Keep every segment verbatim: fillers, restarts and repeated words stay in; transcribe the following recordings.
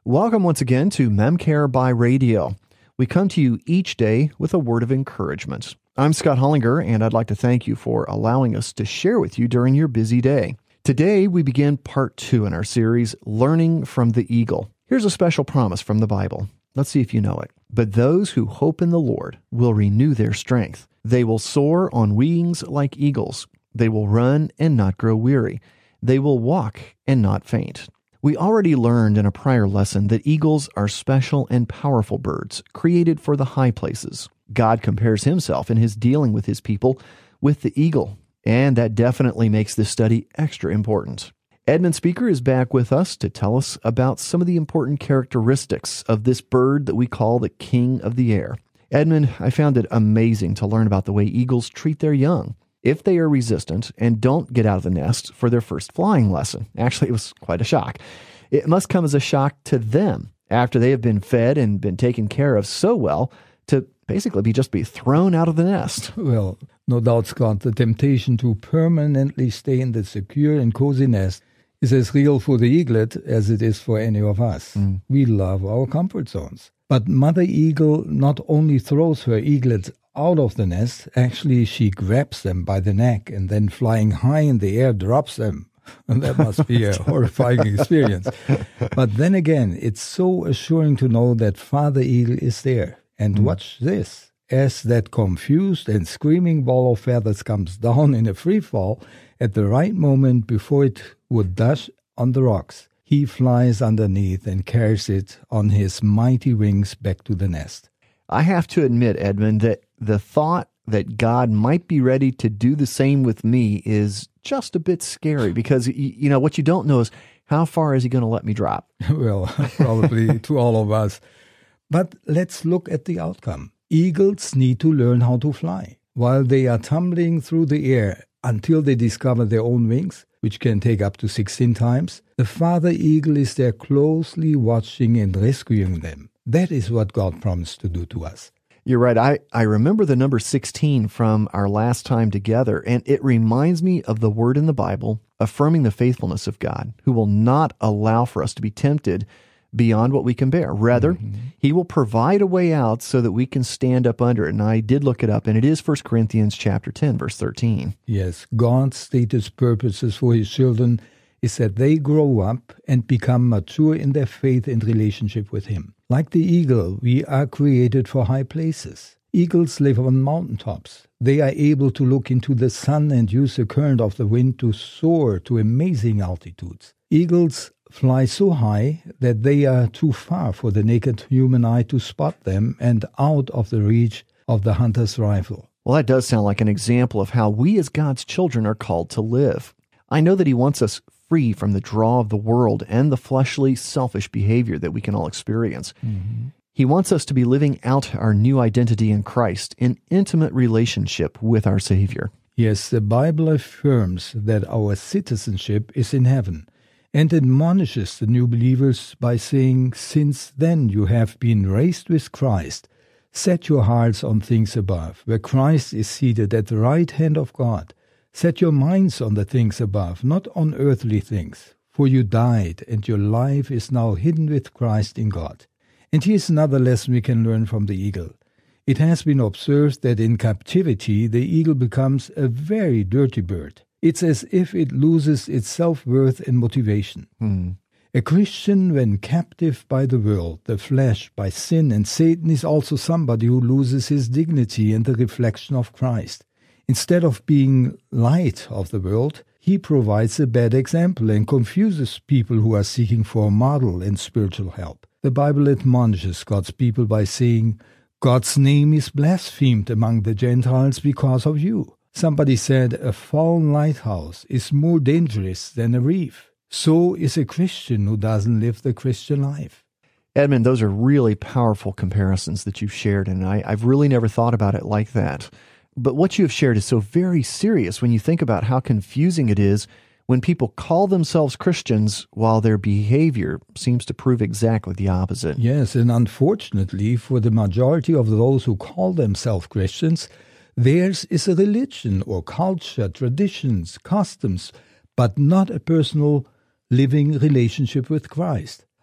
Welcome once again to MemCare by Radio. We come to you each day with a word of encouragement. I'm Scott Hollinger, and I'd like to thank you for allowing us to share with you during your busy day. Today, we begin part two in our series, Learning from the Eagle. Here's a special promise from the Bible. Let's see if you know it. But those who hope in the Lord will renew their strength. They will soar on wings like eagles. They will run and not grow weary. They will walk and not faint. We already learned in a prior lesson that eagles are special and powerful birds, created for the high places. God compares himself in his dealing with his people with the eagle, and that definitely makes this study extra important. Edmund Speaker is back with us to tell us about some of the important characteristics of this bird that we call the king of the air. Edmund, I found it amazing to learn about the way eagles treat their young if they are resistant and don't get out of the nest for their first flying lesson. Actually, it was quite a shock. It must come as a shock to them after they have been fed and been taken care of so well to basically be just be thrown out of the nest. Well, no doubt, Scott, the temptation to permanently stay in the secure and cozy nest is as real for the eaglet as it is for any of us. Mm. We love our comfort zones. But Mother Eagle not only throws her eaglets out of the nest, actually she grabs them by the neck and then flying high in the air drops them. And that must be a horrifying experience. But then again, it's so assuring to know that Father Eagle is there. And mm. watch this. As that confused and screaming ball of feathers comes down in a free fall at the right moment before it would dash on the rocks, he flies underneath and carries it on his mighty wings back to the nest. I have to admit, Edmund, that the thought that God might be ready to do the same with me is just a bit scary because, you know, what you don't know is how far is he going to let me drop? Well, probably to all of us. But let's look at the outcome. Eagles need to learn how to fly. While they are tumbling through the air until they discover their own wings, which can take up to sixteen times, the father eagle is there closely watching and rescuing them. That is what God promised to do to us. You're right. I, I remember the number sixteen from our last time together, and it reminds me of the word in the Bible affirming the faithfulness of God, who will not allow for us to be tempted beyond what we can bear. Rather, mm-hmm. he will provide a way out so that we can stand up under it. And I did look it up, and it is First Corinthians chapter ten, verse thirteen. Yes, God's stated purposes for his children is that they grow up and become mature in their faith and relationship with him. Like the eagle, we are created for high places. Eagles live on mountaintops. They are able to look into the sun and use the current of the wind to soar to amazing altitudes. Eagles fly so high that they are too far for the naked human eye to spot them and out of the reach of the hunter's rifle. Well, that does sound like an example of how we as God's children are called to live. I know that he wants us free from the draw of the world and the fleshly, selfish behavior that we can all experience. Mm-hmm. He wants us to be living out our new identity in Christ in intimate relationship with our Savior. Yes, the Bible affirms that our citizenship is in heaven, and admonishes the new believers by saying, "Since then you have been raised with Christ, set your hearts on things above, where Christ is seated at the right hand of God. Set your minds on the things above, not on earthly things. For you died, and your life is now hidden with Christ in God." And here's another lesson we can learn from the eagle. It has been observed that in captivity the eagle becomes a very dirty bird. It's as if it loses its self-worth and motivation. Hmm. A Christian, when captive by the world, the flesh, by sin and Satan, is also somebody who loses his dignity and the reflection of Christ. Instead of being light of the world, he provides a bad example and confuses people who are seeking for a model and spiritual help. The Bible admonishes God's people by saying, "God's name is blasphemed among the Gentiles because of you." Somebody said a fallen lighthouse is more dangerous than a reef. So is a Christian who doesn't live the Christian life. Edmund, those are really powerful comparisons that you've shared, and I, I've really never thought about it like that. But what you have shared is so very serious when you think about how confusing it is when people call themselves Christians while their behavior seems to prove exactly the opposite. Yes, and unfortunately for the majority of those who call themselves Christians, theirs is a religion or culture, traditions, customs, but not a personal living relationship with Christ.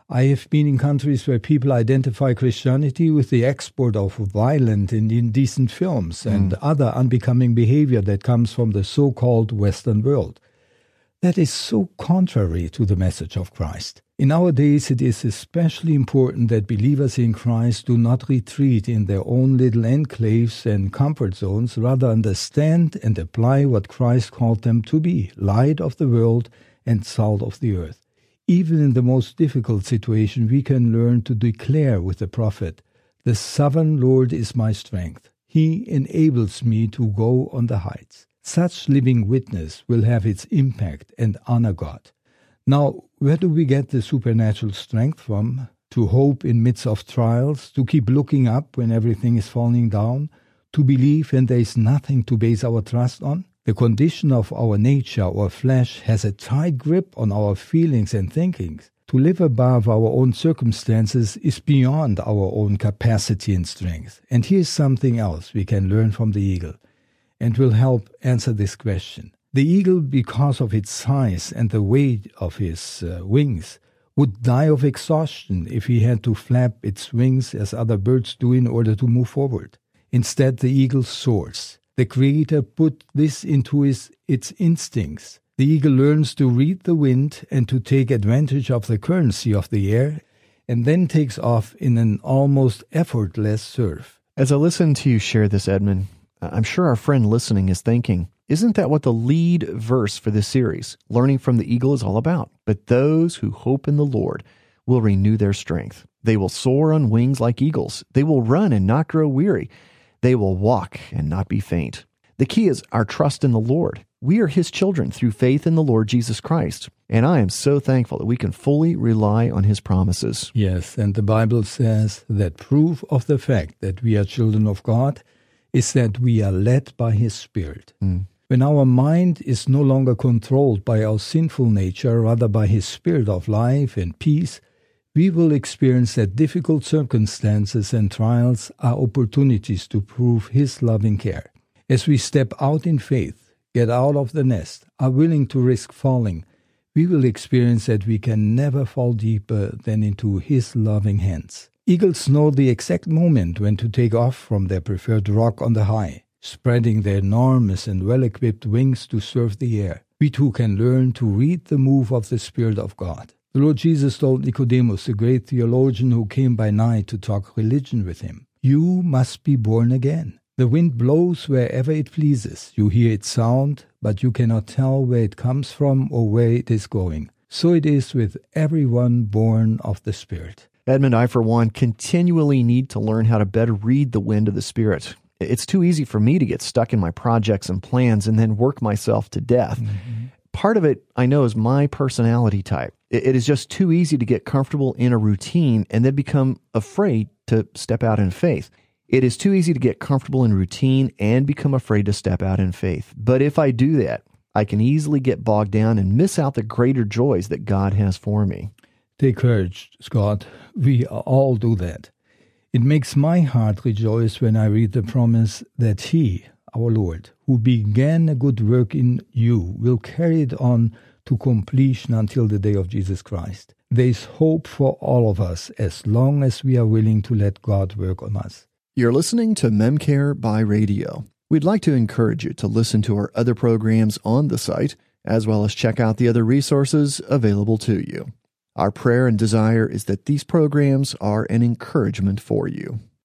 I have been in countries where people identify Christianity with the export of violent and indecent films and Mm. other unbecoming behavior that comes from the so-called Western world. That is so contrary to the message of Christ. In our days, it is especially important that believers in Christ do not retreat in their own little enclaves and comfort zones, rather understand and apply what Christ called them to be, light of the world and salt of the earth. Even in the most difficult situation, we can learn to declare with the prophet, "The sovereign Lord is my strength. He enables me to go on the heights." Such living witness will have its impact and honor God. Now, where do we get the supernatural strength from? To hope in midst of trials, to keep looking up when everything is falling down, to believe when there is nothing to base our trust on? The condition of our nature, our flesh, has a tight grip on our feelings and thinkings. To live above our own circumstances is beyond our own capacity and strength. And here's something else we can learn from the eagle, and will help answer this question. The eagle, because of its size and the weight of his uh, wings, would die of exhaustion if he had to flap its wings as other birds do in order to move forward. Instead, the eagle soars. The Creator put this into his, its instincts. The eagle learns to read the wind and to take advantage of the currency of the air, and then takes off in an almost effortless surf. As I listen to you share this, Edmund, I'm sure our friend listening is thinking, isn't that what the lead verse for this series, Learning from the Eagle, is all about? But those who hope in the Lord will renew their strength. They will soar on wings like eagles. They will run and not grow weary. They will walk and not be faint. The key is our trust in the Lord. We are His children through faith in the Lord Jesus Christ. And I am so thankful that we can fully rely on His promises. Yes, and the Bible says that proof of the fact that we are children of God is that we are led by His Spirit. Mm. When our mind is no longer controlled by our sinful nature, rather by His Spirit of life and peace, we will experience that difficult circumstances and trials are opportunities to prove His loving care. As we step out in faith, get out of the nest, are willing to risk falling, we will experience that we can never fall deeper than into His loving hands. Eagles know the exact moment when to take off from their preferred rock on the high, spreading their enormous and well-equipped wings to surf the air. We too can learn to read the move of the Spirit of God. The Lord Jesus told Nicodemus, the great theologian who came by night to talk religion with him, "You must be born again. The wind blows wherever it pleases. You hear its sound, but you cannot tell where it comes from or where it is going. So it is with everyone born of the Spirit." Edmund, I, for one, continually need to learn how to better read the wind of the Spirit. It's too easy for me to get stuck in my projects and plans and then work myself to death. Mm-hmm. Part of it, I know, is my personality type. It is just too easy to get comfortable in a routine and then become afraid to step out in faith. It is too easy to get comfortable in routine and become afraid to step out in faith. But if I do that, I can easily get bogged down and miss out the greater joys that God has for me. Take courage, Scott. We all do that. It makes my heart rejoice when I read the promise that He, our Lord, who began a good work in you, will carry it on to completion until the day of Jesus Christ. There is hope for all of us as long as we are willing to let God work on us. You're listening to MemCare by Radio. We'd like to encourage you to listen to our other programs on the site, as well as check out the other resources available to you. Our prayer and desire is that these programs are an encouragement for you.